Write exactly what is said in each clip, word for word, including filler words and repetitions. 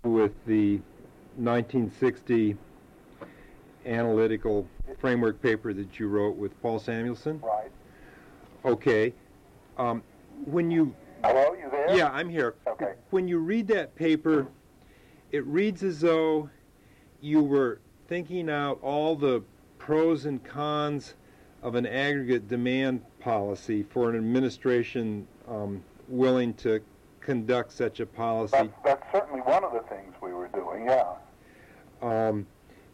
with the nineteen sixty analytical framework paper that you wrote with Paul Samuelson? Right. Okay. Um, when you... Hello, you there? Yeah, I'm here. Okay. When you read that paper, it reads as though you were thinking out all the pros and cons of an aggregate demand policy for an administration um, willing to conduct such a policy. That's, that's certainly one of the things we were doing, yeah. Um,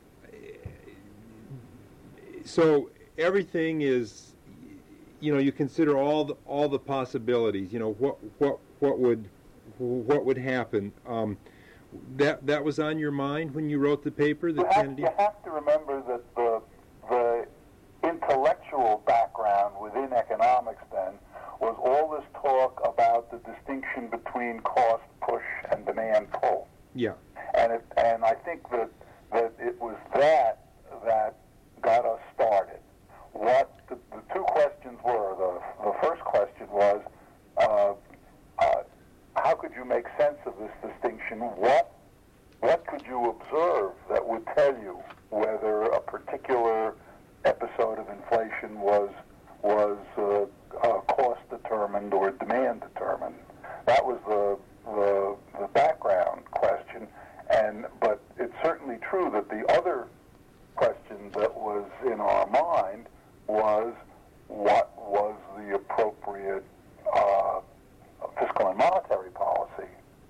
so everything is, you know, you consider all the, all the possibilities. You know, what what what would what would happen. Um, that that was on your mind when you wrote the paper, the you have, Kennedy. You have to remember that the the intellectual background within economics then was all this talk about the distinction between cost push and demand pull. Yeah. And it, and I think that that it was that that got us started. What the, the two questions were, the, the first question was, uh, uh, how could you make sense of this distinction? What what could you observe that would tell you whether a particular episode of inflation was was uh, uh, cost determined or demand determined? That was the, the the background question. And but it's certainly true that the other question that was in our mind was what was the appropriate uh, fiscal and monetary policy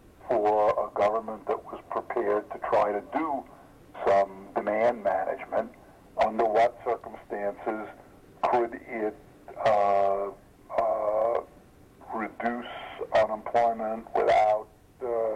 for a government that was prepared to try to do some demand management. Under what circumstances could it uh, uh, reduce unemployment without uh,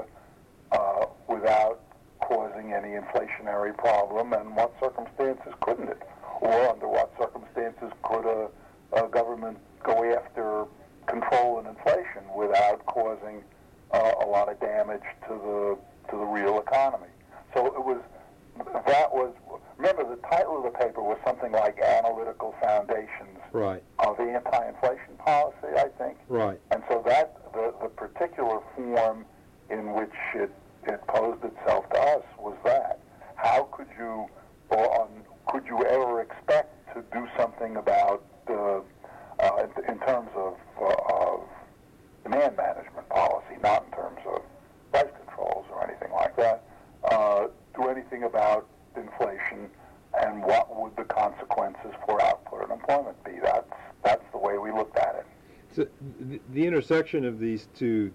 uh, without causing any inflationary problem, and what circumstances couldn't it? Or under what circumstances could a, a government go after controlling inflation without causing uh, a lot of damage to the to the real economy? So it was that was remember the title of the paper was something like Analytical Foundations Right. of Anti-Inflation Policy, I think. Right. And so that the, the particular form in which it, it posed itself to us was that. How could you, or um, could you ever expect to do something about, uh, uh, in, in terms of, uh, of demand management policy, not in terms of price controls or anything like that, uh, do anything about inflation, and what would the consequences for output and employment be? That's, that's the way we looked at it. So the, the intersection of these two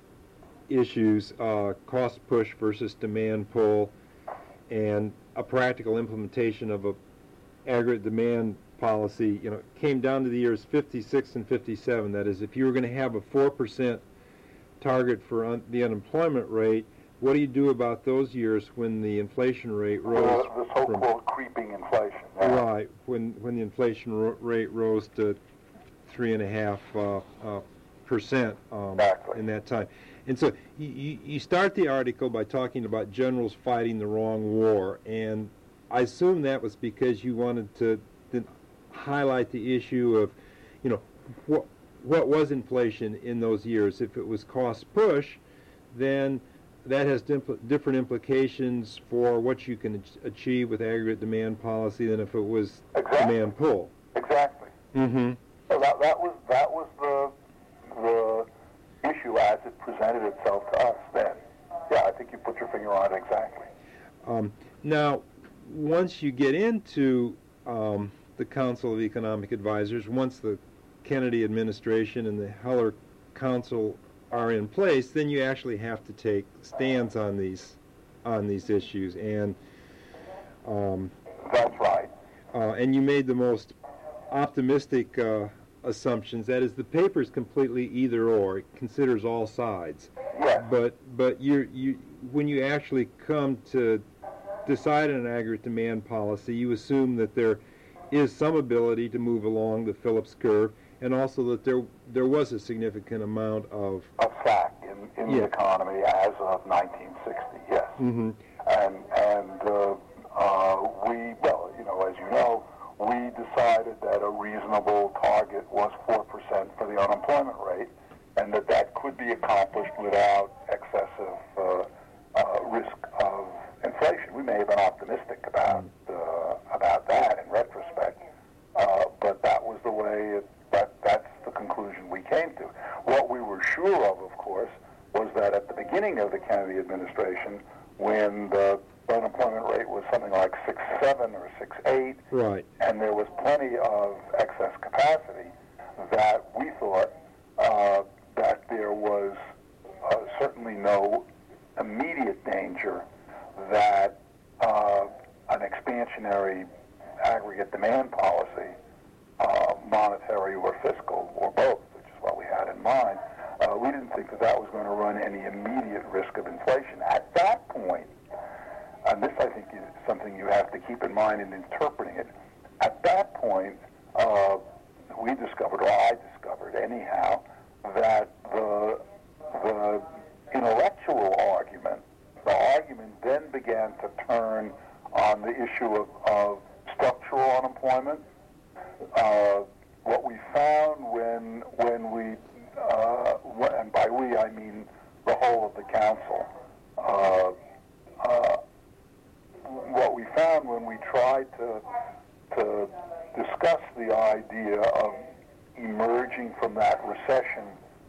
issues, uh, cost push versus demand pull, and a practical implementation of a aggregate demand policy, you know, came down to the years fifty-six and fifty-seven. That is, if you were going to have a four percent target for un- the unemployment rate, what do you do about those years when the inflation rate rose? Uh, the so-called from, creeping inflation. Yeah. Right, when when the inflation ro- rate rose to three and a half uh, uh, percent um, exactly. in that time. And so you, you start the article by talking about generals fighting the wrong war, and I assume that was because you wanted to, to highlight the issue of, you know, what what was inflation in those years. If it was cost push, then that has dimpl- different implications for what you can ach- achieve with aggregate demand policy than if it was exactly. demand pull. Exactly. Mm-hmm. So that that was that was the the issue as it presented itself to us then. Yeah, I think you put your finger on it exactly. Um, now, once you get into um, the Council of Economic Advisors, once the Kennedy administration and the Heller Council are in place, then you actually have to take stands on these on these issues. And um, that's right. Uh, and you made the most optimistic uh, assumptions. That is, the paper is completely either or. It considers all sides. Yes. But but you you when you actually come to decide on an aggregate demand policy, you assume that there is some ability to move along the Phillips curve, and also that there there was a significant amount of of slack in, in yeah. the economy as of nineteen sixty. Yes. Mm-hmm. And and uh, uh, we well, you know, as you know, we decided that a reasonable target was four percent for the unemployment rate, and that that could be accomplished without excessive uh, uh, risk may have been optimistic about uh, about that in retrospect, uh, but that was the way. It, that that's the conclusion we came to. What we were sure of, of course, was that at the beginning of the Kennedy administration, when the unemployment rate was something like six seven or six eight, right, and there was plenty of excess capacity, that we thought uh, that there was uh, certainly no immediate danger that uh, an expansionary aggregate demand policy, uh, monetary or fiscal, or both, which is what we had in mind, uh, we didn't think that that was going to run any immediate risk of inflation. At that point, and this I think is something you have to keep in mind in interpreting it, at that point, uh, we discovered, or I discovered anyhow, that the, the intellectual argument, the argument then began to turn on the issue of, of structural unemployment. Uh, what we found when when we, uh, and by we I mean the whole of the council, uh, uh, what we found when we tried to to discuss the idea of emerging from that recession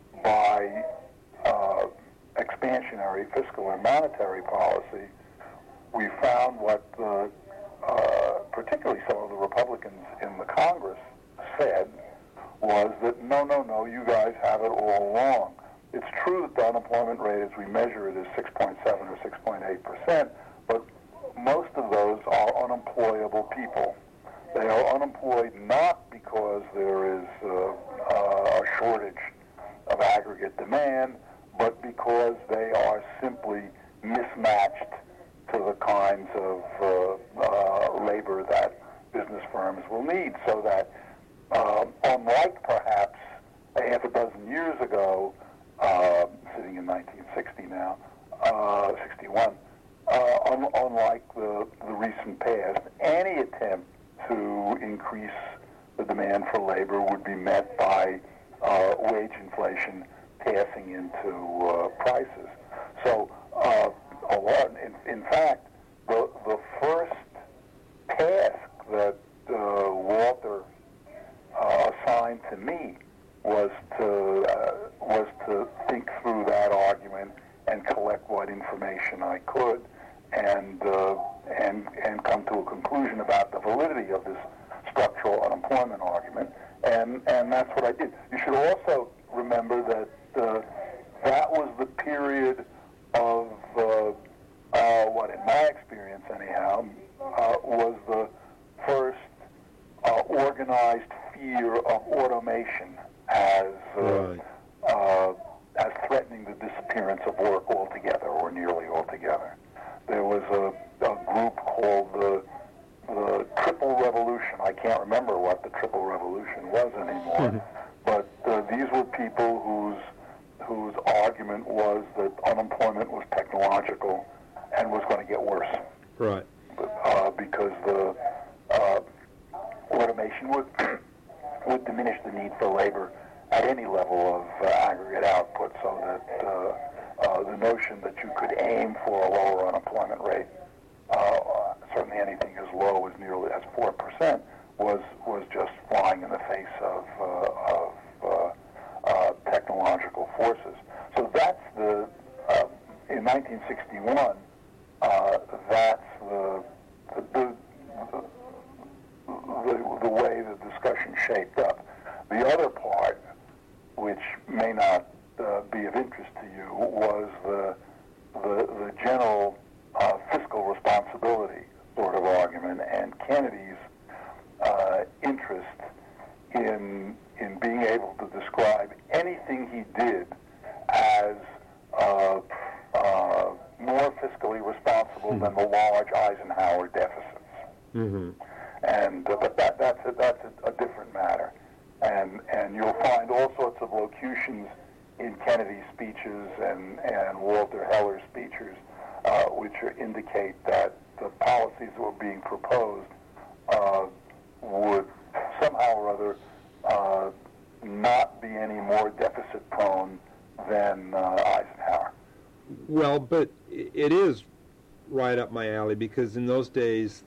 by uh, expansionary fiscal and monetary policy, we found what the, uh, particularly some of the Republicans in the Congress said was that no, no, no, you guys have it all wrong. It's true that the unemployment rate as we measure it is six point seven or six point eight percent, but most of those are unemployable people. They are unemployed not because there is uh, uh, a shortage of aggregate demand, but because they are simply mismatched to the kinds of uh, uh, labor that business firms will need. So that, uh, unlike perhaps a half a dozen years ago, uh, sitting in nineteen sixty now, uh, sixty-one, uh, un- unlike the, the recent past, any attempt to increase the demand for labor would be met by uh, wage inflation passing into uh, prices. So, uh, a lot, in, in fact, the the first task that uh, Walter uh, assigned to me was to uh, was to think through that argument and collect what information I could, and uh, and and come to a conclusion about the validity of this structural unemployment argument, and and that's what I did. You should also remember that uh, that was the period of uh, uh, what, in my experience anyhow, uh, was the first uh, organized fear of automation as uh, right. uh, as threatening the disappearance of work altogether or nearly altogether. There was a, a group called the the Triple Revolution. I can't remember what the Triple Revolution was anymore, but uh, these were people whose whose argument was that unemployment was technological and was going to get worse. Right. Uh, because the uh, automation would would diminish the need for labor at any level of uh, aggregate output, so that uh, uh, the notion that you could aim for a lower unemployment rate, uh, certainly anything as low as nearly as four percent, was was just flying in the face of, uh, of uh, uh, technological forces. So that's the, uh, in nineteen sixty-one, uh, that's the, the, the, the, the way the discussion shaped up. The other part, which may not uh, be of interest to you, was the, the, the general uh, fiscal responsibility sort of argument, and Kennedy's uh, interest in in being able to describe anything he did as uh, uh, more fiscally responsible mm-hmm. than the large Eisenhower deficits. Mm-hmm. And uh, but that that's a, that's a, a different matter, and and you'll find all sorts of locutions in Kennedy's speeches and and Walter Heller's speeches, uh, which are, indicate that the policies that were being proposed uh, would somehow or other uh, not be any more deficit prone than uh, Eisenhower. Well, but it is right up my alley, because in those days,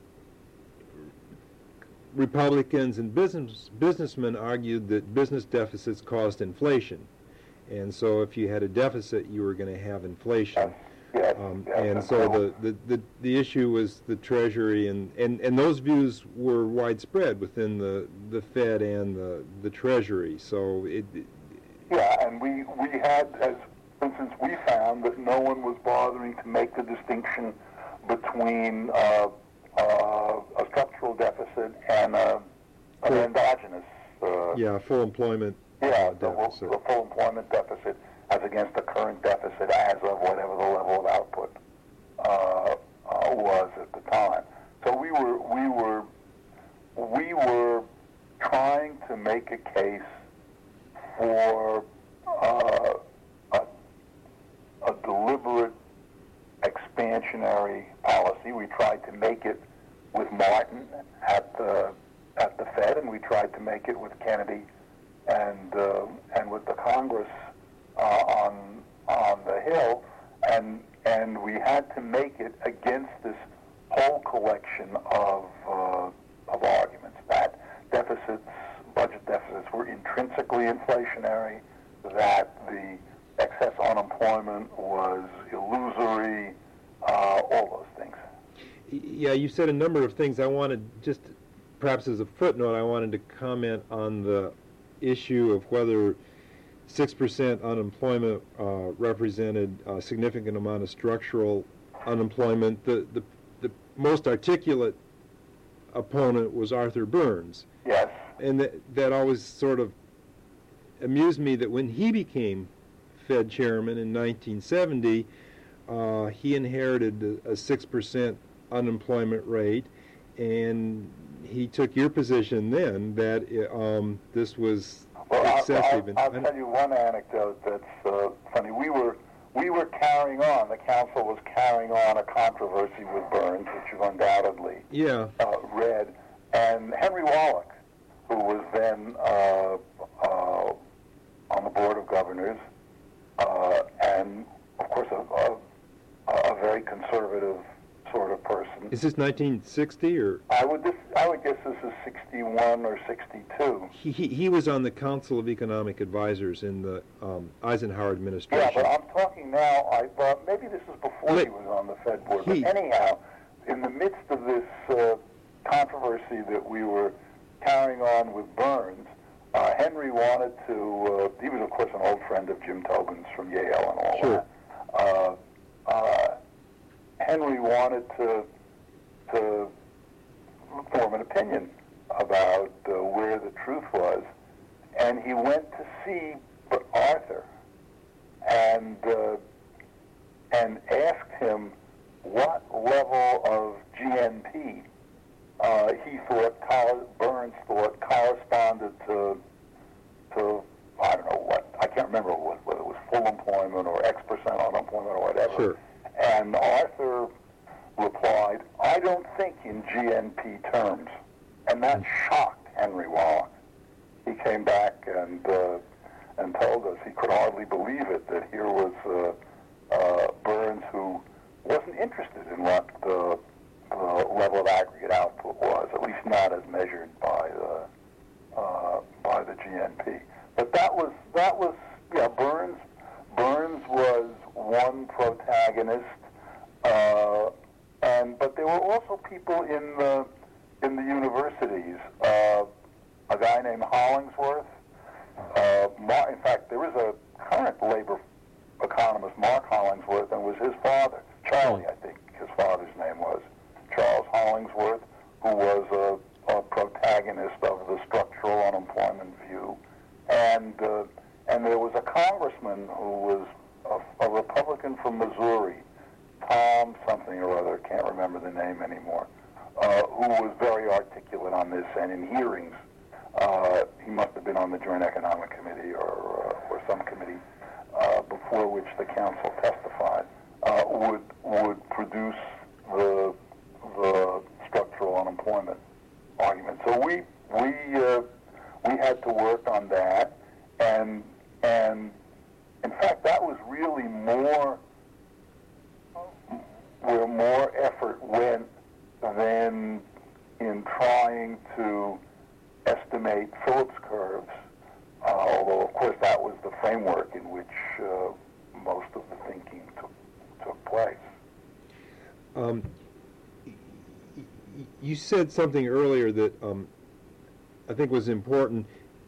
Republicans and business businessmen argued that business deficits caused inflation, and so if you had a deficit, you were going to have inflation. Yes, Um, yes, and so the, the, the, the issue was the Treasury, and, and, and those views were widespread within the, the Fed and the, the Treasury. So it, it yeah, and we, we had, as for instance, we found that no one was bothering to make the distinction between uh, uh, a structural deficit and a, an endogenous. Uh, yeah, full employment yeah, uh, deficit. The, the full employment deficit as against the current deficit as of whatever the level of output uh, uh, was at the time. So we were we were we were trying to make a case for uh, a, a deliberate expansionary policy. We tried to make it with Martin at the at the Fed, and we tried to make it with Kennedy and uh, and with the Congress uh, on on the Hill, and and we had to make it against this whole collection of uh, of arguments that deficits, budget deficits, were intrinsically inflationary, that the excess unemployment was illusory, uh, all those things. Yeah, you said a number of things. I wanted, just perhaps as a footnote, I wanted to comment on the issue of whether six percent unemployment uh, represented a significant amount of structural unemployment. The, the, the most articulate opponent was Arthur Burns. Yes. And that, that always sort of amused me that when he became Fed chairman in nineteen seventy, uh, he inherited a, a six percent unemployment rate, and he took your position then that um, this was well, excessive. I'll, I'll, I'll tell you one anecdote that's uh, funny. We were we were carrying on, the council was carrying on a controversy with Burns, which you've undoubtedly yeah. uh, read, and Henry Wallach, who was then uh, uh, on the Board of Governors, uh, and of course a, a, a very conservative sort of person. Is this nineteen sixty or? I would this, I would guess this is sixty-one or sixty-two. He, he he was on the Council of Economic Advisors in the um, Eisenhower administration. Yeah, but I'm talking now. I thought maybe this is before Let, he was on the Fed board. He, but anyhow, in the midst of this uh, controversy that we were carrying on with Burns, uh, Henry wanted to. Uh, he was, of course, an old friend of Jim Tobin's from Yale and all sure. that. Uh, uh, Henry wanted to to form an opinion about uh, where the truth was, and he went to see Arthur and uh, and asked him what level of G N P uh, he thought Burns thought corresponded to to I don't know what I can't remember what, whether it was full employment or X percent unemployment or whatever. Sure. And Arthur replied, "I don't think in G N P terms," and that shocked Henry Wallach. He came back and uh, and told us he could hardly believe it, that here was uh, uh, Burns, who wasn't interested in what the, the level of aggregate output was, at least not as measured by the uh, by the G N P. But that was that was yeah Burns. Burns was one protagonist, uh, and but there were also people in the in the universities. Uh, a guy named Hollingsworth. Uh, Mar- in fact, there is a current labor economist, Mark Hollingsworth, and it was his father, Charlie, I think his father's name was, Charles Hollingsworth, who was a, a protagonist of the structural unemployment view. And uh, and there was a congressman who was a, a Republican from Missouri, Tom something or other, can't remember the name anymore, uh, who was very articulate on this, and in hearings, Uh, he must have been on the Joint Economic Committee or, uh, or some committee uh, before which the council testified, uh, would would produce the the structural unemployment argument. So we we uh, we had to work on that, and and in fact that was really more where more most of the thinking took, took place. Um, y- y- you said something earlier that um, I think was important.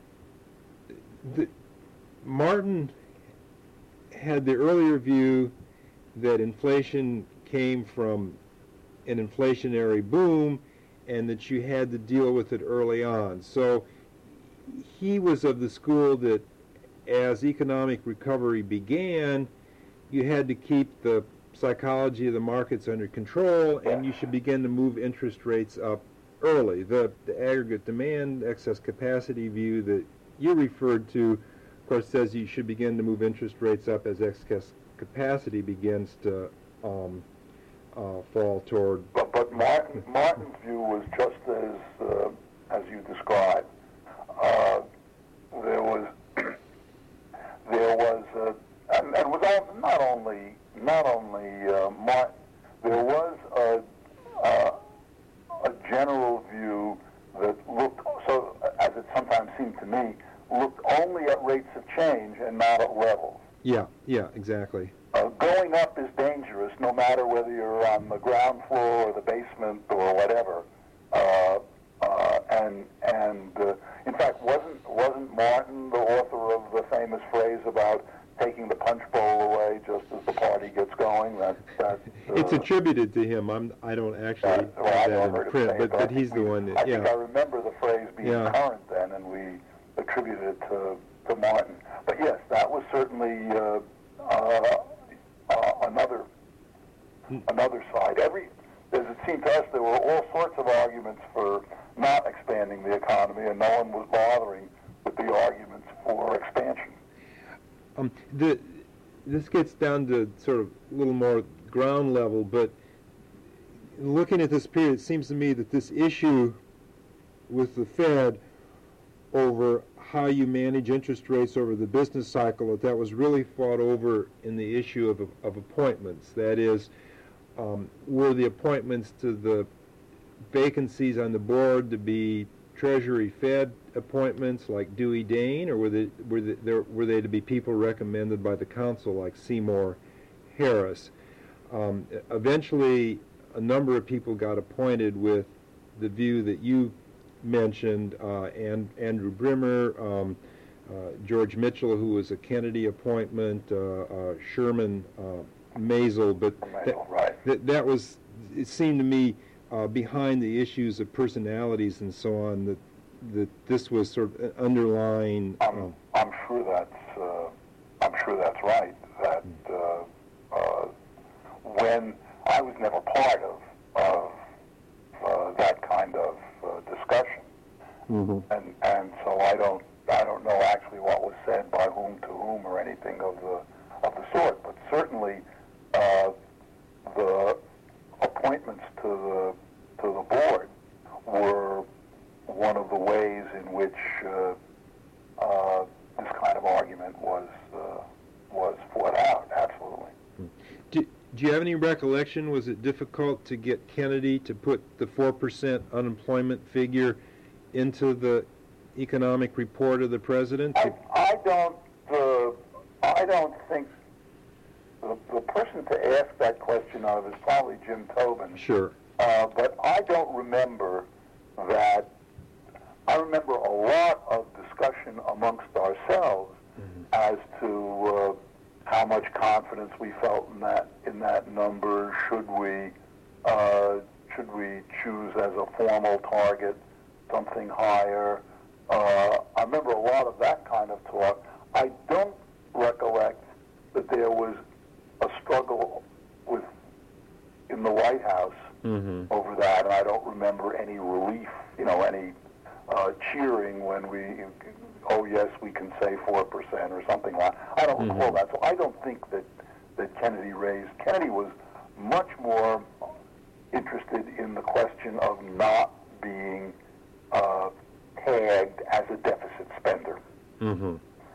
The, Martin had the earlier view that inflation came from an inflationary boom and that you had to deal with it early on. So he was of the school that as economic recovery began, you had to keep the psychology of the markets under control, and you should begin to move interest rates up early. The, the aggregate demand, excess capacity view that you referred to, of course, says you should begin to move interest rates up as excess capacity begins to um, uh, fall toward. But, but Martin, Martin's view was just as uh, as you described. Uh, there was there was uh, and, and was all, not only not only uh, Martin. There was a, a a general view that looked, so as it sometimes seemed to me, looked only at rates of change and not at levels. Yeah, yeah, exactly. Uh, going up is dangerous, no matter whether you're on the ground floor or the basement or whatever. Uh, uh, and and uh, in fact, wasn't wasn't Martin the author of the famous phrase about taking the punch bowl away just as the party gets going? That that uh, it's attributed to him. I'm I don't actually uh, well, have I that heard in print, it but, but but he's the we, one that I yeah. think I remember the phrase being Yeah. current then, and we attributed it to to Martin. But yes, that was certainly uh, uh, uh, another another side. Every as it seemed to us, there were all sorts of arguments for not expanding the economy, and no one was bothering with the arguments for expansion. Um, the, this gets down to sort of a little more ground level, but looking at this period, it seems to me that this issue with the Fed over how you manage interest rates over the business cycle, that that was really fought over in the issue of, of appointments. That is, um, were the appointments to the vacancies on the board to be Treasury Fed appointments like Dewey Dain, or were they, were they, there, were they to be people recommended by the council like Seymour Harris? Um, eventually, a number of people got appointed with the view that you mentioned, uh, and Andrew Brimmer, um, uh, George Mitchell, who was a Kennedy appointment, uh, uh, Sherman uh, Maisel, but that, right. that, that was, it seemed to me, uh, behind the issues of personalities and so on, that that this was sort of underlying. I'm, Um, I'm sure that's uh, I'm sure that's right. That uh, uh, when I was never part of of uh, that kind of uh, discussion, mm-hmm. and and so I don't I don't know actually what was said by whom to whom or anything of the of the sort. But certainly uh, the appointments to the to the board were one of the ways in which uh, uh, this kind of argument was uh, was fought out. Absolutely. do, do you have any recollection? Was it difficult to get Kennedy to put the four percent unemployment figure into the economic report of the president? I, I don't. Uh, I don't think the, the person to ask that question of is probably Jim Tobin. Sure. Uh, but I don't remember that. I remember a lot of discussion amongst ourselves mm-hmm. as to uh, how much confidence we felt in that in that number. Should we uh, should we choose as a formal target something higher? Uh, I remember a lot of that kind of talk. I don't recollect that there was a struggle with in the White House mm-hmm. over that, and I don't remember any relief, you know, any uh, cheering when we, oh yes, we can say four percent or something like that. I don't mm-hmm. recall that. So I don't think that, that Kennedy raised. Kennedy was much more interested in the question of not being uh, tagged as a deficit spender. Mm-hmm.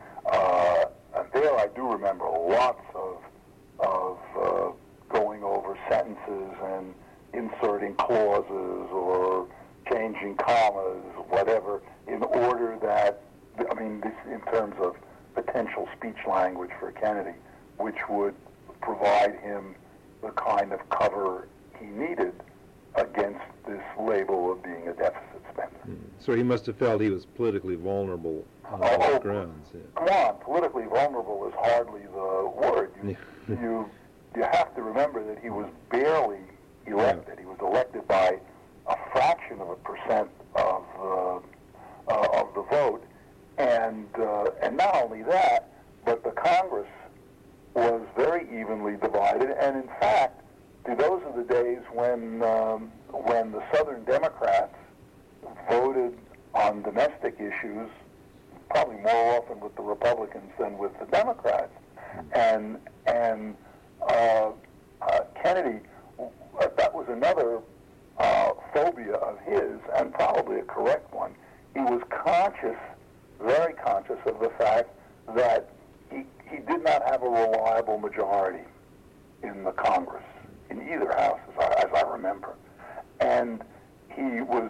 Uh, and there I do remember lots of, of uh, going over sentences and inserting clauses or changing commas, whatever, in order that, I mean, this, in terms of potential speech language for Kennedy, which would provide him the kind of cover he needed against this label of being a deficit spender. Mm. So he must have felt he was politically vulnerable on Oh, those grounds. Yeah. Come on, politically vulnerable is hardly the word. You, you, you have to remember that he was barely elected. He was elected by a fraction of a percent of the uh, of the vote, and uh, and not only that, but the Congress was very evenly divided. And in fact, those are the days when um, when the Southern Democrats voted on domestic issues, probably more often with the Republicans than with the Democrats, and and uh, uh, Kennedy. That was another uh, phobia of his, and probably a correct one. He was conscious, very conscious of the fact that he, he did not have a reliable majority in the Congress, in either house, as I, as I remember. And he was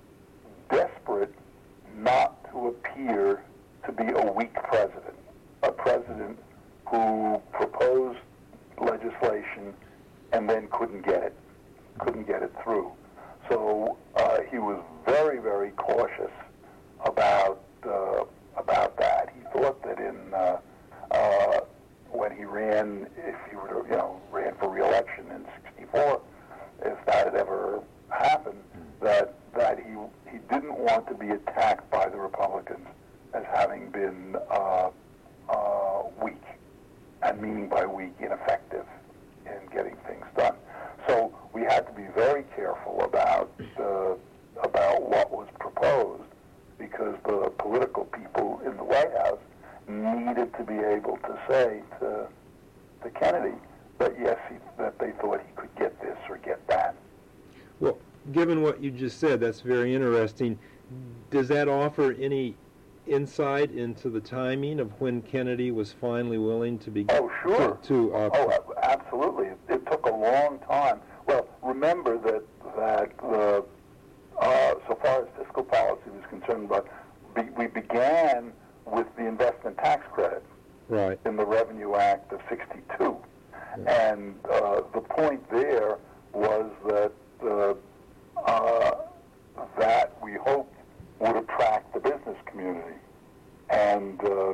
desperate not to appear to be a weak president, a president who proposed legislation and then couldn't get it, couldn't get it through. So uh, he was very, very cautious about uh, about that. He thought that in uh, uh, when he ran, if he were to, you know, ran for re-election in sixty-four, if that had ever happened, that that he he didn't want to be attacked by the Republicans as having been uh, uh, weak, and meaning by weak, ineffective in getting things done. So we had to be very careful about uh, about what was proposed, because the political people in the White House needed to be able to say to, to Kennedy that yes, he, that they thought he could get this or get that. Well, given what you just said, that's very interesting. Does that offer any insight into the timing of when Kennedy was finally willing to be oh sure to, to uh, oh absolutely it, it took a long time. Well, remember that that the uh, so far as fiscal policy was concerned, but be, we began with the investment tax credit right in the Revenue Act of sixty-two, yeah. And uh, the point there was that uh, uh, that we hoped would attract the business community, and uh,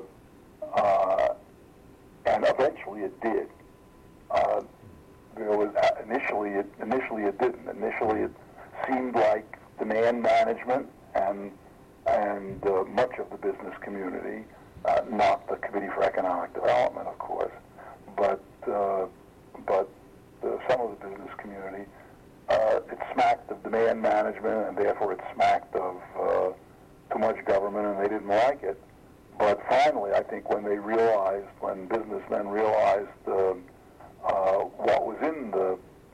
uh, and eventually it did. Uh, there was uh, initially it initially it didn't. Initially it seemed like demand management and and uh, much of the business community, uh, not the Committee for Economic Development, of course, but uh, but uh, some of the business community. Uh, it smacked of demand management, and therefore it smacked of uh, too much government, and they didn't like it. But finally, I think when they realized, when businessmen realized uh, uh, what was in the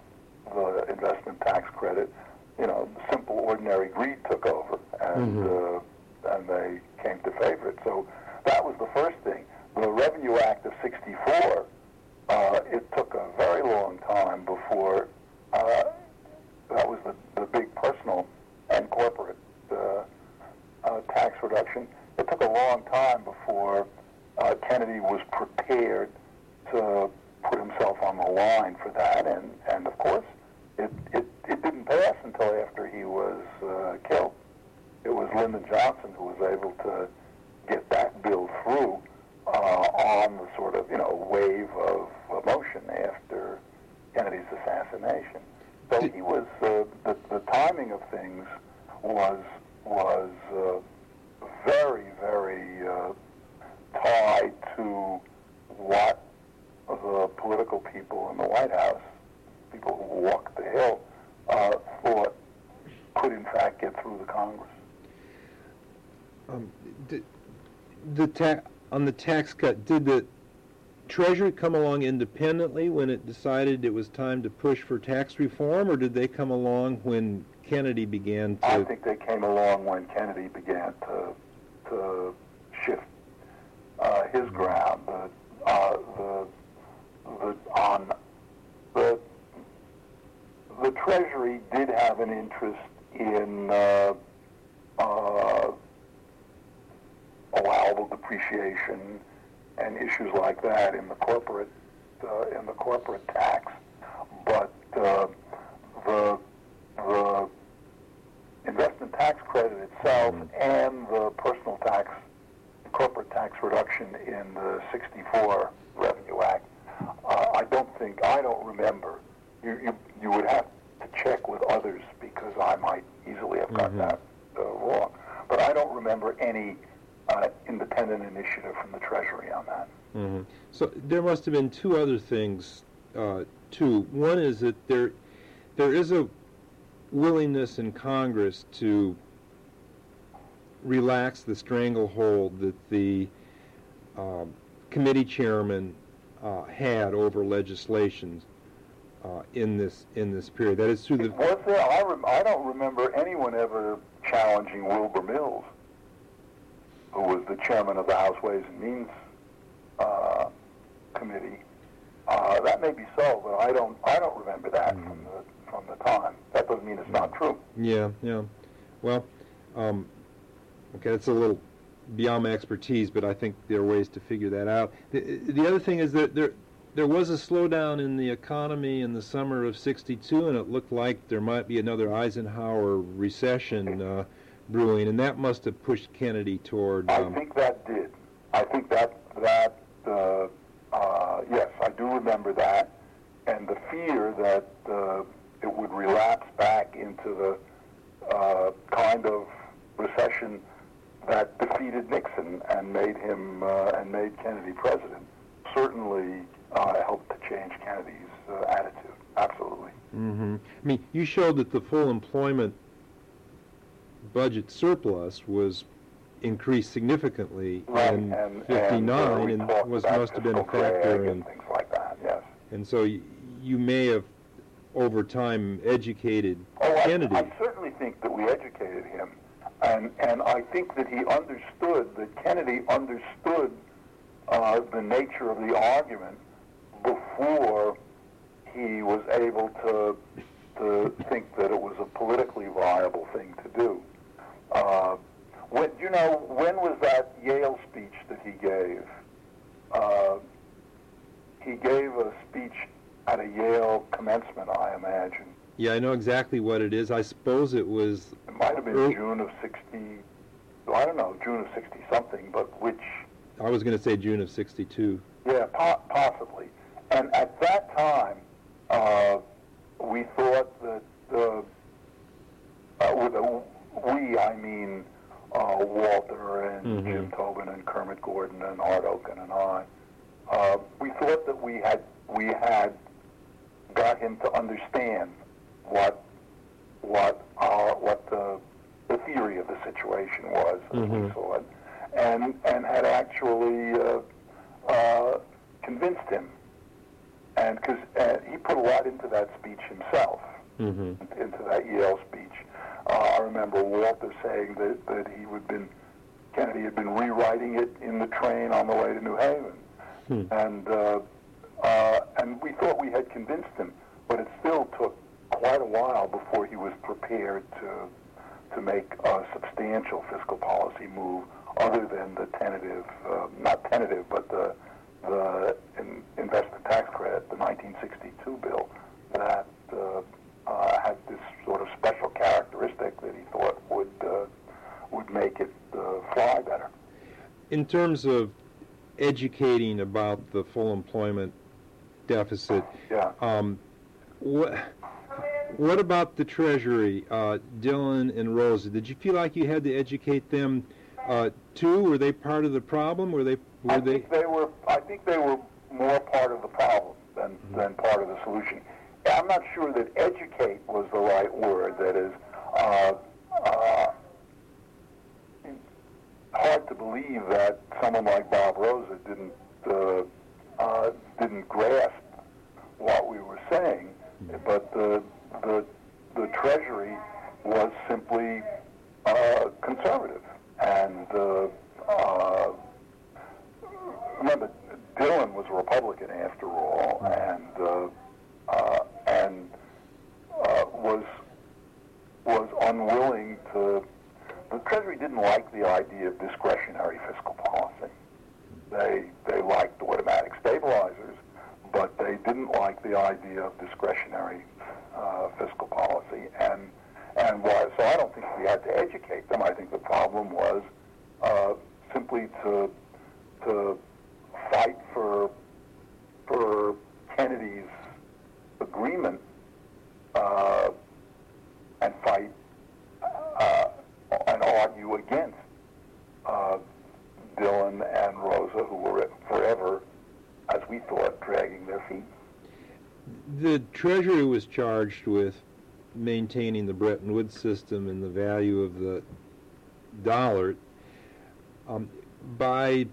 the investment tax credit, you know, simple, ordinary greed took over, and mm-hmm. uh, and they came to favor it. So that was the first thing. The Revenue Act of sixty-four, uh, it took a very long time before. Uh, That was the, the big personal and corporate uh, uh, tax reduction. It took a long time before uh, Kennedy was prepared to put himself on the line for that, and, and of course, it, it, it didn't pass until after he was uh, killed. It was Lyndon Johnson who was able to get that bill through uh, on the sort of, you know, wave of emotion after Kennedy's assassination. So he was, uh, the, the timing of things was was uh, very, very uh, tied to what the political people in the White House, people who walked the Hill, uh, thought could in fact get through the Congress. Um, did, the ta- on the tax cut, did the Treasury come along independently when it decided it was time to push for tax reform, or did they come along when Kennedy began to... I think they came along when Kennedy began to to shift uh, his ground. The, uh, the, the, on the, the Treasury did have an interest in uh, uh, allowable depreciation and issues like that in the corporate uh, in the corporate tax, but uh, the the investment tax credit itself and the personal tax, corporate tax reduction in the sixty-four Revenue Act, uh, I don't think, I don't remember. You, you, you would have to check with others because I might easily have got Mm-hmm. that uh, wrong. But I don't remember any uh, independent initiative from the Treasury on that. Mm-hmm. So there must have been two other things, uh, too. One is that there, there is a willingness in Congress to relax the stranglehold that the um, committee chairman uh, had over legislation uh, in this in this period. That is through the. Was there? I, rem- I don't remember anyone ever challenging Wilbur Mills, who was the chairman of the House Ways and Means uh, Committee. Uh, that may be so, but I don't. I don't remember that Mm-hmm. from the from the time. That doesn't mean it's not true. Yeah, yeah. Well, um, okay, that's a little beyond my expertise, but I think there are ways to figure that out. The, the other thing is that there there was a slowdown in the economy in the summer of sixty-two, and it looked like there might be another Eisenhower recession uh, brewing, and that must have pushed Kennedy toward. Um, I think that did. I think that that uh, uh, yes, I do remember that, and the fear that uh, it would relapse back into the uh, kind of recession that defeated Nixon and made him uh, and made Kennedy president certainly uh, helped to change Kennedy's uh, attitude. Absolutely. Mm-hmm. I mean, you showed that the full employment budget surplus was increased significantly Right, in and, fifty-nine, and, uh, and, we talked was about must have been a fiscal drag factor and in. things like that. Yes. And so y- you may have, over time, educated Oh, I, Kennedy. I certainly think that we educated him, and and I think that he understood that Kennedy understood uh, the nature of the argument before he was able to to think that it was a politically viable thing to do. Uh, when you know when was that Yale speech that he gave? Uh, he gave a speech at a Yale commencement, I imagine. Yeah, I know exactly what it is. I suppose it was. It might have been early- June of sixty. I don't know, June of sixty something, but which? I was going to say June of sixty-two. Yeah, po- possibly. And at that time, uh, we thought that uh, uh, with a we, I mean uh, Walter and Mhm. Jim Tobin and Kermit Gordon and Art Oken and I. Uh, we thought that we had we had got him to understand what what our what the the theory of the situation was as we Mhm. saw it, and and had actually uh, uh, convinced him, and because uh, he put a lot into that speech himself, Mm-hmm. into that Yale speech. Uh, I remember Walter saying that that he had been Kennedy had been rewriting it in the train on the way to New Haven, Hmm. and uh, uh, and we thought we had convinced him, but it still took quite a while before he was prepared to to make a substantial fiscal policy move, other than the tentative, uh, not tentative, but the the in, investment tax credit, the nineteen sixty-two bill, that uh, uh, had this sort of special characteristic that he thought would uh, would make it uh, fly better. In terms of educating about the full employment deficit, Yeah. um, what what about the Treasury, uh, Dylan and Rosa? Did you feel like you had to educate them uh, too? Were they part of the problem? Were they? Were I they? think they were. I think they were more part of the problem than Mm-hmm. than part of the solution. I'm not sure that educate was the right word. That is uh, uh, hard to believe that someone like Bob Rosa didn't uh, uh, didn't grasp what we were saying, but the the the Treasury was simply uh, conservative, and uh, uh, remember, Dylan was a Republican after all, and uh, uh, and uh, was was unwilling to. The Treasury didn't like the idea of discretionary fiscal policy. They they liked automatic stabilizers, but they like the idea of discretionary uh, fiscal policy, and and why, so I don't think we had to educate them. I think the problem was uh, simply to to fight for for Kennedy's agreement uh, and fight uh, and argue against uh, Dillon and Rosa, who were forever, as we thought, dragging their feet. The Treasury was charged with maintaining the Bretton Woods system and the value of the dollar. Um, by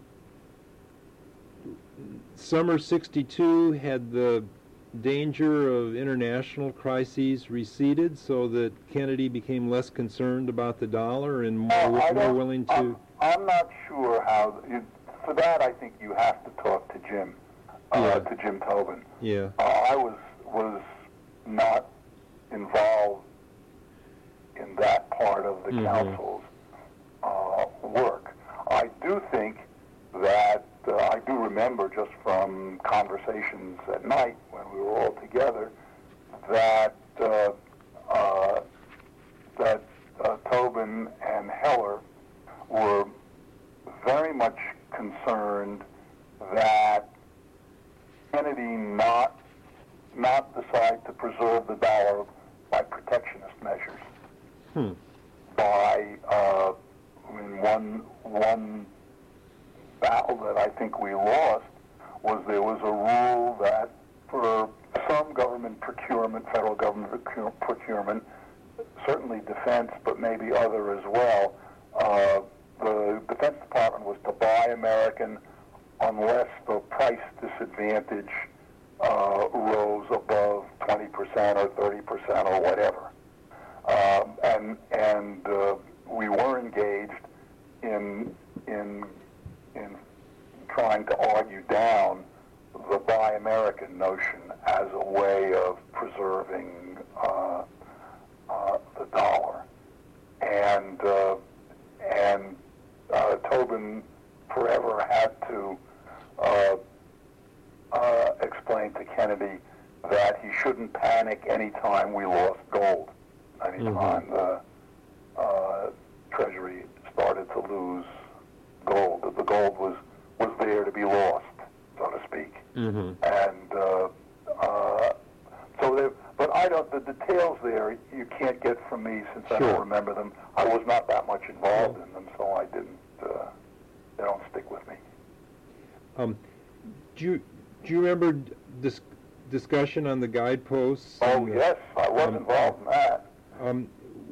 summer sixty-two, had the danger of international crises receded so that Kennedy became less concerned about the dollar and more, Uh, more willing to... I'm, I'm not sure how... You, for that, I think you have to talk to Jim, uh, Yeah. to Jim Tobin. Yeah. Uh, I was was not involved in that part of the Mhm. council's uh, work. I do think that uh, I do remember just from conversations at night when we were all together that uh, uh, that uh, Tobin and Heller were very much concerned that Kennedy not not decide to preserve the dollar by protectionist measures. Hmm. By uh, I mean, one one battle that I think we lost was there was a rule that for some government procurement, federal government procure- procurement, certainly defense, but maybe other as well, uh, the Defense Department was to buy American unless the price disadvantage uh, rose above twenty percent or thirty percent or whatever. Um, and and uh, we were engaged in in in trying to argue down the Buy American notion as a way of preserving uh, uh, the dollar. And uh, and uh, Tobin forever had to uh, uh, explain to Kennedy that he shouldn't panic any time we lost gold, any time Mhm. the uh, Treasury started to lose gold. That the gold was, was there to be lost, so to speak. Mm-hmm. And uh, uh, so, there, but I don't. The details there you can't get from me since I Sure. don't remember them. I was not that much involved in them, so I didn't. Uh, they don't stick with me. Um, do you do you remember this discussion on the guideposts? Oh and the- yes, I was um, involved in that. Um,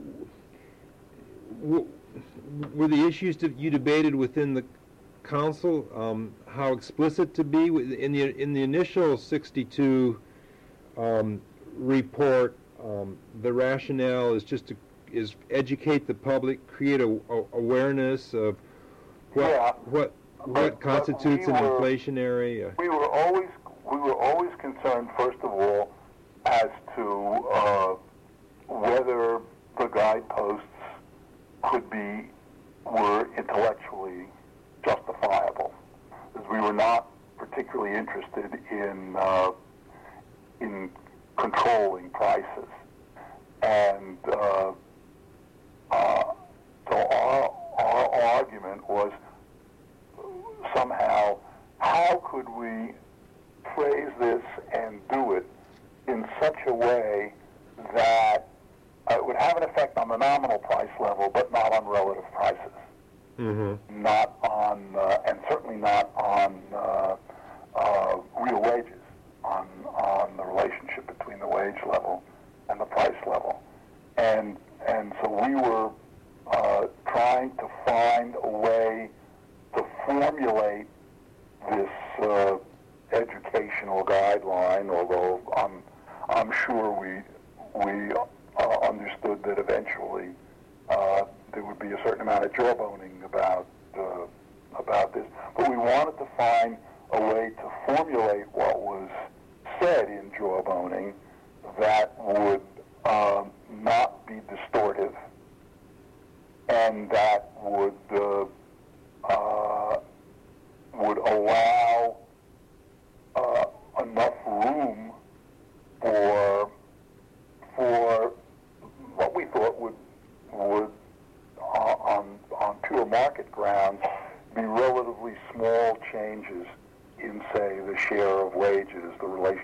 w- were the issues that you debated within the council um, how explicit to be With- in the in the initial sixty-two um, report? Um, the rationale is just to is educate the public, create a, a awareness of what Yeah. what But- what but constitutes we an were- inflationary. Uh, We were always we were always concerned, first of all, as to uh, whether the guideposts could be were intellectually justifiable, because we were not particularly interested in uh, in controlling prices, and uh, uh, so our our argument was somehow how could we phrase this and do it in such a way that uh, it would have an effect on the nominal price level, but not on relative prices, mm-hmm. not on, uh, and certainly not on uh, uh, real wages, on on the relationship between the wage level and the price level, and and so we were uh, trying to find a way to formulate this uh, educational guideline, although I'm, I'm sure we we uh, understood that eventually uh, there would be a certain amount of jawboning about uh, about this. But we wanted to find a way to formulate what was said in jawboning that would um, not be distortive and that would uh, uh, would allow uh, enough room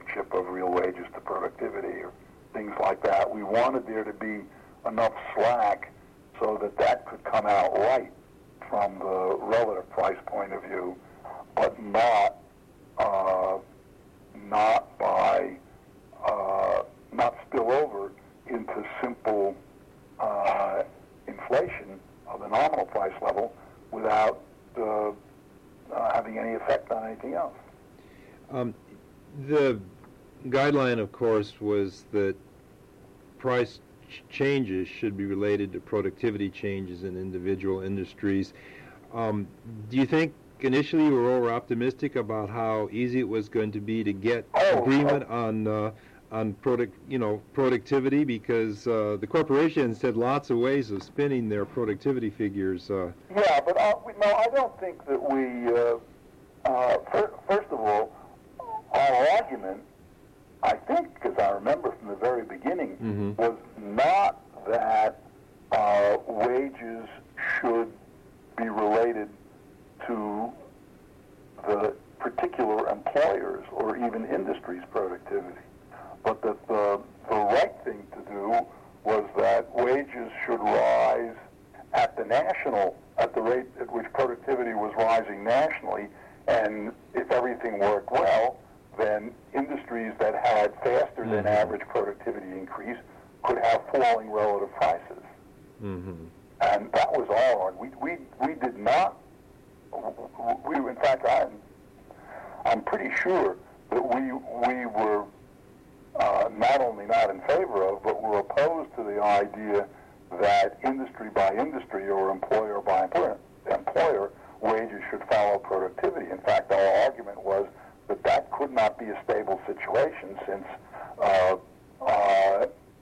relationship of real wages to productivity or things like that. We wanted there to be enough slack so that that could come out right from the relative price point of view, but not uh, not by uh, not spill over into simple uh, inflation of the nominal price level without uh, uh, having any effect on anything else. Um, the guideline, of course, was that price ch- changes should be related to productivity changes in individual industries. Um, do you think initially you were over optimistic about how easy it was going to be to get Oh, agreement oh. on uh, on product, you know, productivity? Because uh, the corporations had lots of ways of spinning their productivity figures. Uh, Yeah, but uh, we, no, I don't think that we. Uh, uh, fir- first of all, our argument, I think, because I remember from the very beginning, Mhm. was not that uh, wages should be related to the particular employers or even industry's productivity, but that the, the right thing to do was that wages should rise at the national, at the rate at which productivity was rising nationally, and if everything worked well, then industries that had faster than Mhm. average productivity increase could have falling relative prices. mm-hmm. And that was all on. We, we, we did not, we, in fact, I'm, I'm pretty sure that we, we were uh, not only not in favor of, but were opposed to the idea that industry by industry or employer by employer, employer wages should follow productivity. In fact, our argument was that that could not be a stable situation since uh, uh,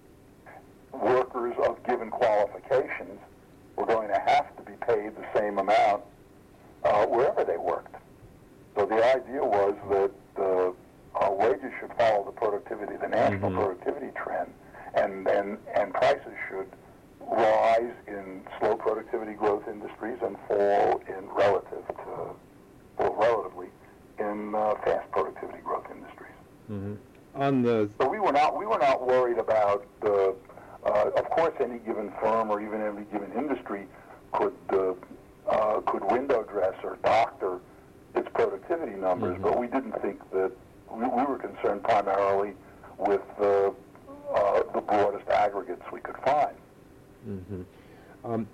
workers of given qualifications were going to have to be paid the same amount uh, wherever they worked. So the idea was that uh, uh, wages should follow the productivity, the national Mhm. productivity trend, and, and, and prices should rise in slow productivity growth industries and fall in relative to, fall relatively in uh, fast productivity growth industries. Mm-hmm. On the So we were not we were not worried about the. Uh, of course, any given firm or even any given industry could uh, uh, could window dress or doctor its productivity numbers, Mhm. but we didn't think that we, we were concerned primarily with uh, uh, the broadest aggregates we could find. Mm-hmm. Um,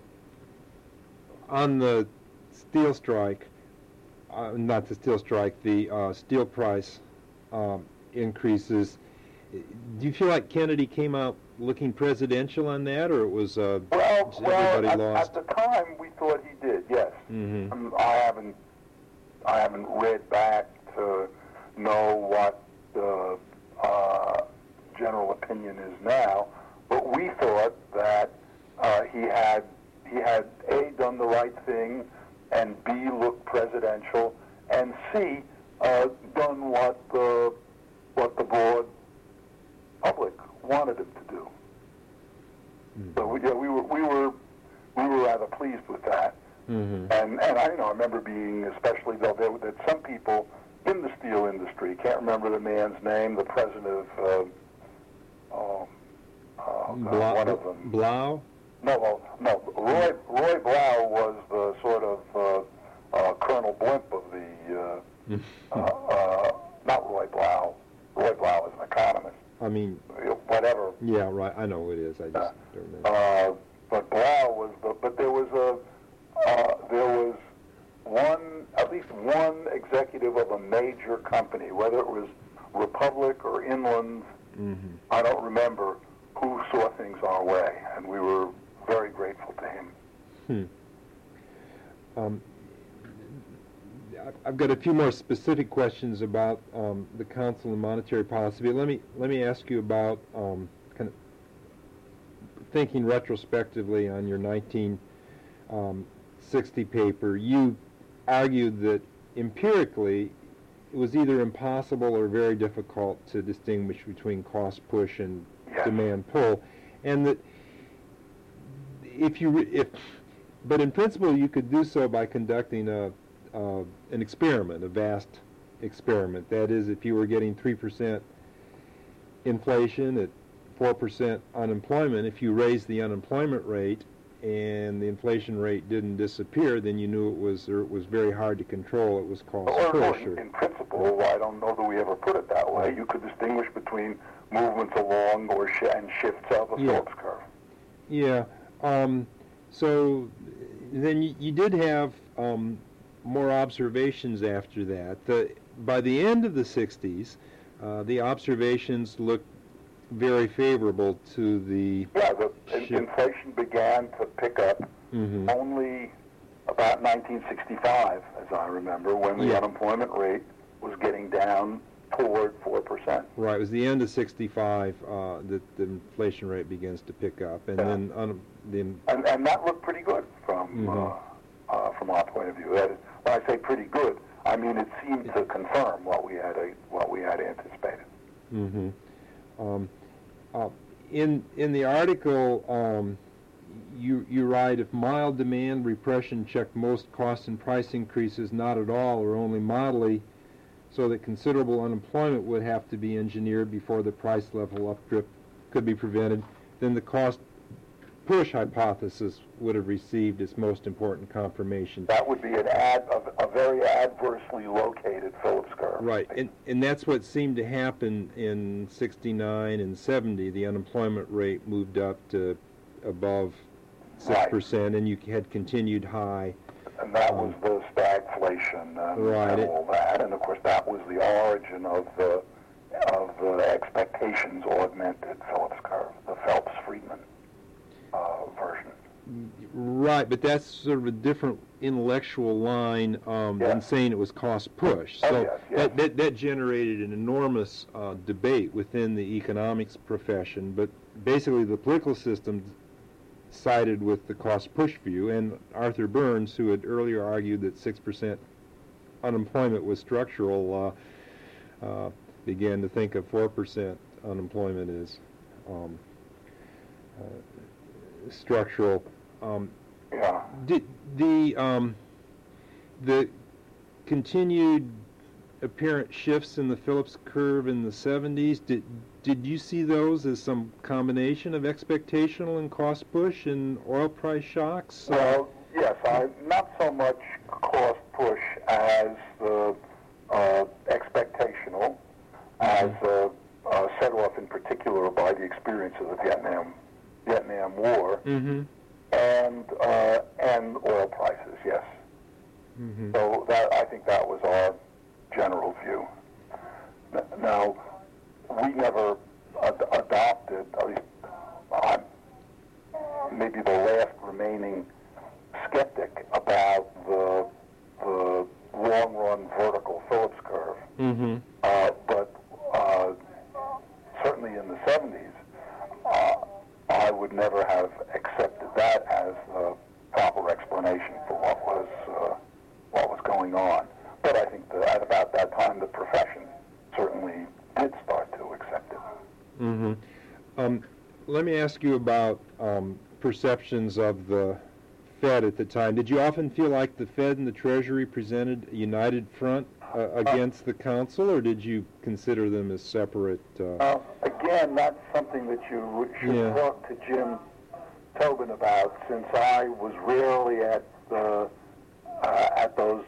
on the steel strike, uh, not the steel strike, the uh, steel price um, increases, do you feel like Kennedy came out looking presidential on that, or it was uh, Well, just well everybody at, lost? at the time we thought he did. Yes, Mm-hmm. um, I haven't I haven't read back to know what the uh, general opinion is now, but we thought that uh, he had he had A, done the right thing, and B, looked presidential, and C, uh, done what the what the broad public wanted him to do. Mm-hmm. So we, yeah, we were we were we were rather pleased with that. Mm-hmm. And and I you know I remember being especially though there that some people in the steel industry, can't remember the man's name, the president of uh, oh, oh, God, Blau, one of them. Blau? No, well, no. Roy Roy Blau was the sort of uh, uh, Colonel Blimp of the uh, uh, uh, not Roy Blau. Roy Blau is an economist. I mean, You know, whatever. yeah, right. I know who it is. I just Uh, don't remember. Uh, but Blau was the. But there was a. Uh, there was one, at least one executive of a major company, whether it was Republic or Inland, Mm-hmm. I don't remember, who saw things our way, and we were very grateful to him. Hmm. Um, I- I've got a few more specific questions about um, the Council on Monetary Policy, but let me let me ask you about um, kind of thinking retrospectively on your nineteen sixty paper. You argued that empirically it was either impossible or very difficult to distinguish between cost push and Yes. demand pull, and that if you re- if but in principle you could do so by conducting a uh, an experiment, a vast experiment. That is, if you were getting three percent inflation at four percent unemployment, if you raise the unemployment rate and the inflation rate didn't disappear, then you knew it was or it was very hard to control. It was cost Or, or push. in, in principle, I don't know that we ever put it that way. You could distinguish between movements along or sh- and shifts of a Yeah. Phillips curve. Yeah. Um, so then you, you did have um, more observations after that. The, by the end of the sixties, uh, the observations looked very favorable to the Yeah, the in, shift. inflation began to pick up Mhm. only about nineteen sixty-five, as I remember, when the Yeah. unemployment rate was getting down toward four percent. Right. It was the end of sixty-five uh, that the inflation rate begins to pick up, and Yeah. then un- the And, and that looked pretty good from Mhm. uh, uh, from our point of view. That is, when I say pretty good, I mean it seemed to confirm what we had a, what we had anticipated. Mm-hmm. Um, uh, in in the article, um, you you write, if mild demand repression checked most cost and price increases, not at all or only mildly, so that considerable unemployment would have to be engineered before the price level updrift could be prevented, then the cost push hypothesis would have received its most important confirmation. That would be an ad, a, a very adversely located Phillips curve. Right, and and that's what seemed to happen in sixty-nine and seventy. The unemployment rate moved up to above six percent, and you had continued high. And that um, was the stagflation and, Right, and it- all that. And of course, that was the origin of the of the expectations augmented Phillips curve, the Phelps-Friedman uh, version. Right, but that's sort of a different intellectual line um, Yeah. than saying it was cost push. Oh, So yes, yes. That, that that generated an enormous uh, debate within the economics profession. But basically, the political system sided with the cost push view, and Arthur Burns, who had earlier argued that six percent unemployment was structural, uh, uh, began to think of four percent unemployment as um, uh, structural. Um, Yeah. did the um, the continued apparent shifts in the Phillips curve in the seventies, did did you see those as some combination of expectational and cost push and oil price shocks? Well, yes, I not so much cost push as the uh, expectational, as uh, uh, set off in particular by the experience of the Vietnam Vietnam War. Mm-hmm. And uh, and oil prices, yes. Mm-hmm. So that I think that was our general view. N- Now, we never ad- adopted, at least I'm maybe the last remaining skeptic about the the long-run vertical Phillips curve. Mm-hmm. Uh, but uh, certainly in the seventies, uh, I would never have accepted that as the proper explanation for what was uh, what was going on. But I think that at about that time, the profession certainly did start to accept it. Mm-hmm. Um, let me ask you about um, perceptions of the Fed at the time. Did you often feel like the Fed and the Treasury presented a united front uh, against the Council, or did you consider them as separate? Uh, Uh, again, that's something that you w- should Yeah. talk to Jim Tobin about, since I was rarely at the uh, at those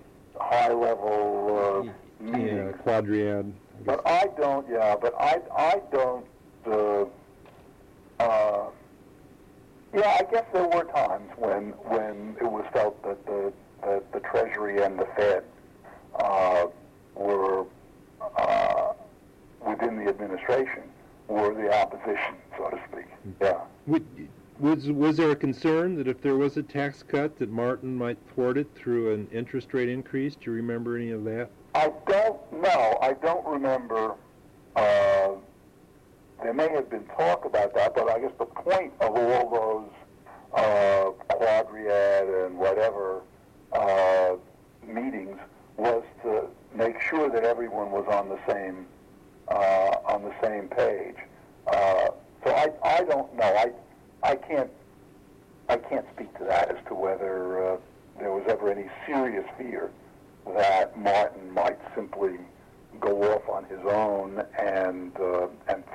high-level uh, yeah, meetings. Quadriad. I guess. But I don't. Yeah, but I I don't. Uh, uh, yeah, I guess there were times when when it was felt that the that the Treasury and the Fed uh, were uh, within the administration were the opposition, so to speak. Yeah. Would, was was there a concern that if there was a tax cut that Martin might thwart it through an interest rate increase? Do you remember any of that? I don't know. I don't remember. Uh, there may have been talk about that, but I guess the point of all those uh, Quadriad and whatever uh, meetings was to make sure that everyone was on the same uh, on the same page. Uh, so I, I don't know. I I can't I can't speak to that as to whether uh, there was ever any serious fear that Martin might simply go off on his own and uh, and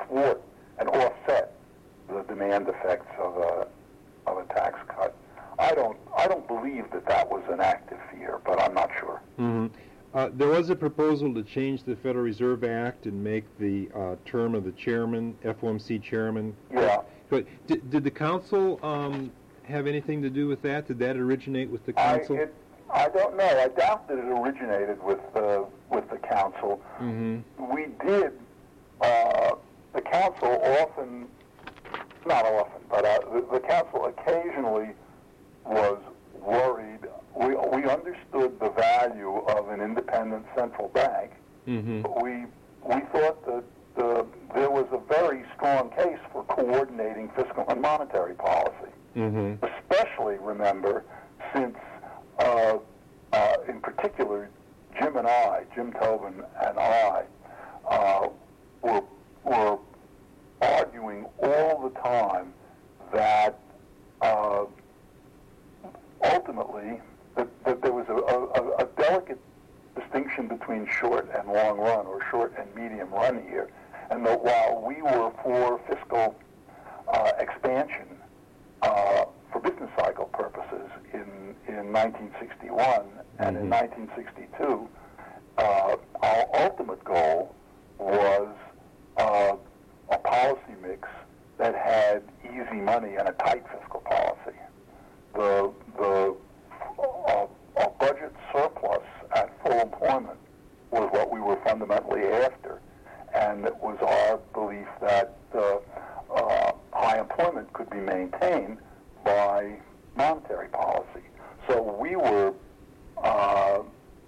thwart and offset the demand effects of a of a tax cut. I don't I don't believe that that was an active fear, but I'm not sure. Mm-hmm. Uh, there was a proposal to change the Federal Reserve Act and make the uh, term of the chairman, F O M C chairman. Yeah. But did, did the council um, have anything to do with that? Did that originate with the council? I, it, I don't know. I doubt that it originated with uh, with the council. Mm-hmm. We did. Uh, the council often, not often, but uh, the, the council occasionally was worried. We we understood the value of an independent central bank. Mm-hmm. But we we thought that uh, there was a very strong case for coordinating fiscal and monetary policy. Mm-hmm. Especially, remember, since uh, uh, in particular, Jim and I, Jim Tobin and I, uh, were were arguing all the time that uh, ultimately that, that there was a, a, a delicate distinction between short and long run, or short and medium run here, and that while we were for fiscal uh, expansion uh, for business cycle purposes in in nineteen sixty-one and Mm-hmm. in nineteen sixty-two, uh, our ultimate goal was uh, a policy mix that had easy money and a tight fiscal policy. The the uh, a budget surplus at full employment was what we were fundamentally after, and it was our belief that uh, uh, high employment could be maintained by monetary policy. So we were uh,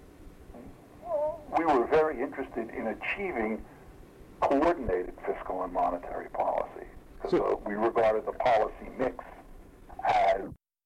we were very interested in achieving coordinated fiscal and monetary policy, because So- uh, we regarded the policy mix as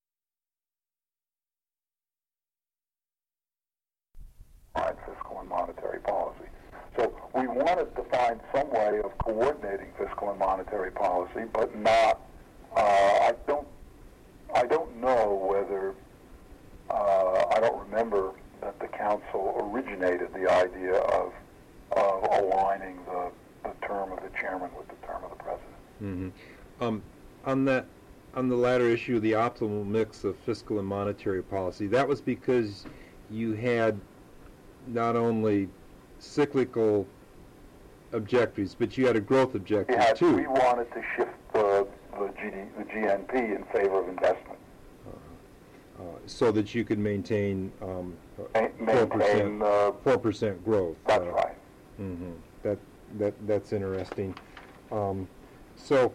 fiscal and monetary policy. So we wanted to find some way of coordinating fiscal and monetary policy, but not. Uh, I don't. I don't know whether. Uh, I don't remember that the council originated the idea of of aligning the, the term of the chairman with the term of the president. Mm-hmm. Um, on that, on the latter issue, the optimal mix of fiscal and monetary policy, that was because you had not only cyclical objectives, but you had a growth objective Yeah, too. we wanted to shift the the, G D, the G N P in favor of investment. Uh, so that you could maintain um, Ma- four percent, Maintain. Uh, four percent growth. that's Uh, right. Mm-hmm. That that that's interesting. Um, so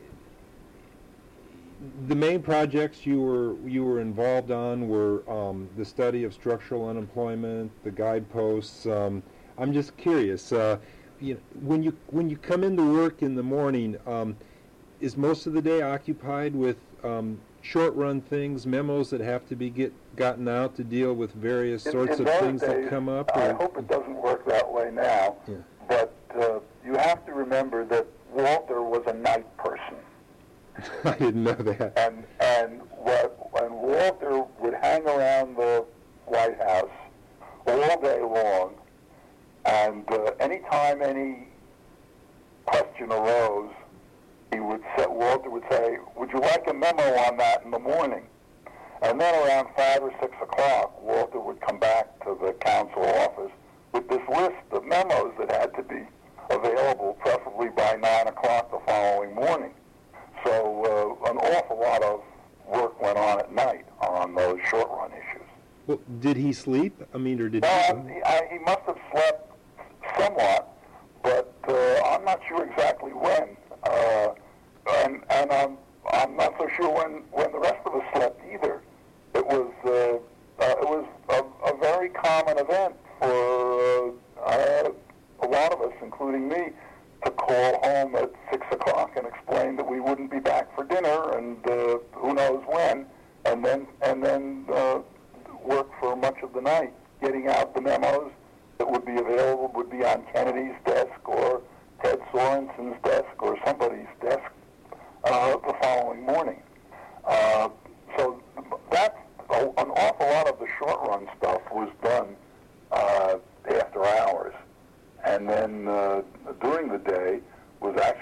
the main projects you were you were involved on were um, the study of structural unemployment, the guideposts. Um, I'm just curious. Uh, you know, when you when you come into work in the morning, um, is most of the day occupied with um, short-run things, memos that have to be get gotten out to deal with various In- sorts in of those things that days, come up? I or- hope it doesn't work that way now. Yeah. But uh, you have to remember that Walter was a night person, I didn't know that. and and what and Walter would hang around the White House all day long, and uh, anytime any question arose, he would say, Walter would say, "Would you like a memo on that in the morning?" And then around five or six o'clock, Walter would come back to the council office with this list of memos that had to be available, preferably by nine o'clock the following morning. So uh, an awful lot of work went on at night on those short-run issues. Well, did he sleep? I mean, or did Well, he? he, I, he must have slept somewhat, but uh, I'm not sure exactly when. Uh, and and I'm, I'm not so sure when, when the rest of us slept either. It was uh, uh, it was a, a very common event for uh, uh, a lot of us, including me, to call home at six o'clock and explain that we wouldn't be back for dinner, and uh, who knows when, and then and then uh, work for much of the night getting out the memos that would be available, would be on Kennedy's desk or Ted Sorensen's desk or somebody's desk uh, the following morning. Uh, so that's a, an awful lot of the short-run stuff was done uh, after hours. And then uh, during the day was actually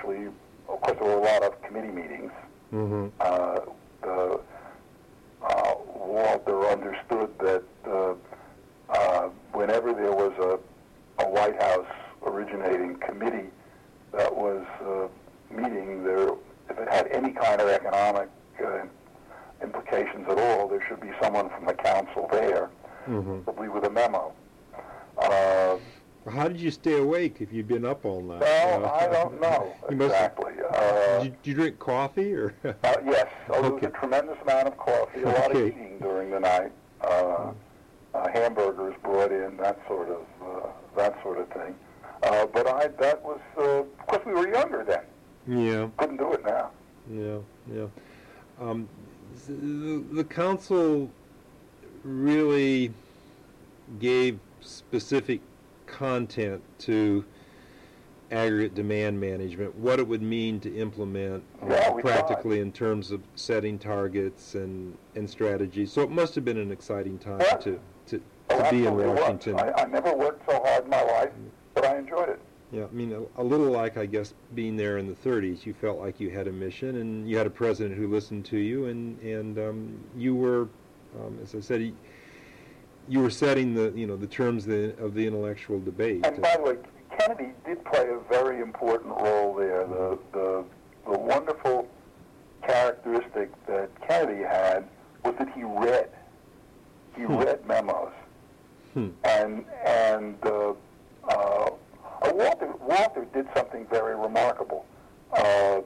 obviously, of course, there were a lot of committee meetings. Mm-hmm. Uh, the, uh, Walter understood that uh, uh, whenever there was a, a White House originating committee that was uh, meeting, there, if it had any kind of economic uh, implications at all, there should be someone from the council there, Mm-hmm. probably with a memo. Uh, How did you stay awake if you'd been up all night? well, Uh, I don't know you must- exactly. Uh, Did you, did you drink coffee or? Uh, yes, oh, there was Okay. a tremendous amount of coffee, a lot of Okay. eating during the night, uh, uh, hamburgers brought in, that sort of uh, that sort of thing. Uh, but I that was, uh, of course, we were younger then. Yeah, Couldn't do it now. yeah, yeah. Um, s- the, the council really gave specific content to aggregate demand management, what it would mean to implement uh, Yeah, we practically in terms of setting targets and, and strategies. So it must have been an exciting time Yeah. to, to, Oh, to be in absolutely was. Washington. I, I never worked so hard in my life, but I enjoyed it. Yeah, I mean, a, a little like, I guess, being there in the thirties. You felt like you had a mission, and you had a president who listened to you, and, and um, you were, um, as I said, you, you were setting the, you know, the terms of the, of the intellectual debate. And by the way, Kennedy did play a very important role there. The, the, the wonderful characteristic that Kennedy had was that he read. He Hmm. read memos. Hmm. And, and uh, uh, uh, Walter, Walter did something very remarkable. Uh,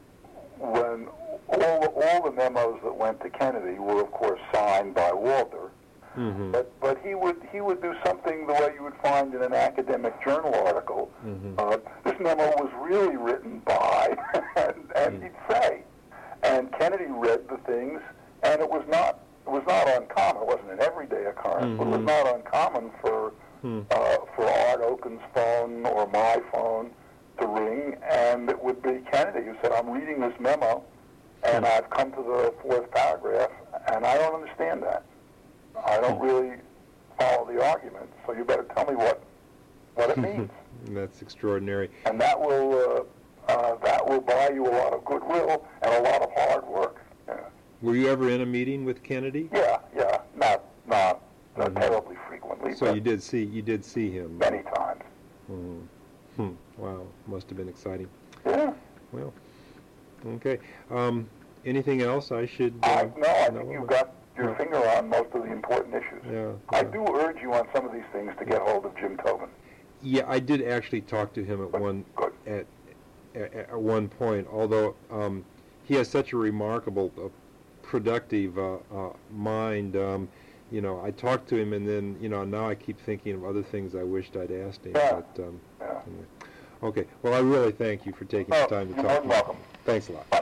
when all, all the memos that went to Kennedy were, of course, signed by Walter, Mm-hmm. but but he would he would do something the way you would find in an academic journal article. Mhm. Uh, this memo was really written by, and, and Mm. he'd say, and Kennedy read the things, and it was not it was not uncommon. It wasn't an everyday occurrence, but it was Mhm. not uncommon for Hmm. uh, for Art Oaken's phone or my phone to ring, and it would be Kennedy who said, "I'm reading this memo, and Hmm. I've come to the fourth paragraph, and I don't understand that. I don't really follow the argument, so you better tell me what what it means." That's extraordinary. And that will uh, uh, that will buy you a lot of goodwill and a lot of hard work. Yeah, Were you ever in a meeting with Kennedy? yeah, yeah. Not not uh, Mhm. terribly frequently, So but you did see you did see him. many times. Mhm. Hmm. Wow, must have been exciting. Yeah. Well, okay. Um, anything else I should? Uh, I, no, I know think you've about? got your No. finger on most of the important issues. Yeah. I yeah. do urge you on some of these things to get hold of Jim Tobin. Yeah, I did actually talk to him at Good, one good. at, at at one point. Although um, he has such a remarkable, uh, productive uh, uh, mind. Um, you know, I talked to him, and then you know now I keep thinking of other things I wished I'd asked him. Yeah. But um, Yeah. anyway. Okay. Well, I really thank you for taking Oh, the time to you're talk more to than me. welcome. Thanks a lot. Bye.